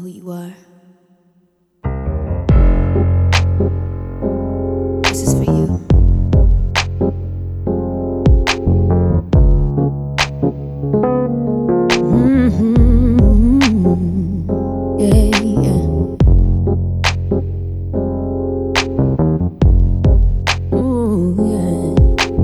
who you are. This is for you. Yeah, yeah. Ooh, yeah.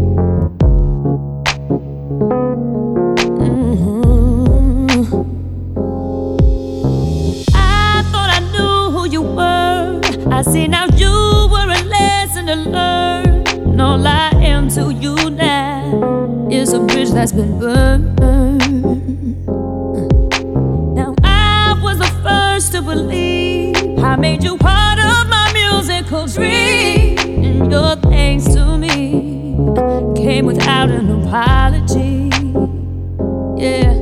I thought I knew who you were. I see now you were a lesson to learn. And all I am to you now is a bridge that's been burned. Now I was the first to believe I made you part of my musical dream. And your thanks to me came without an apology. Yeah.